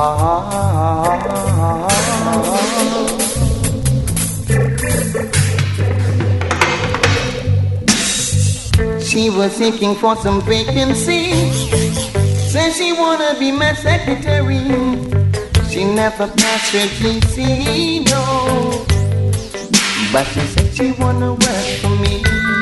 She was seeking for some vacancy. Said she wanna be my secretary. She never passed her GC, no. But she said she wanna work for me.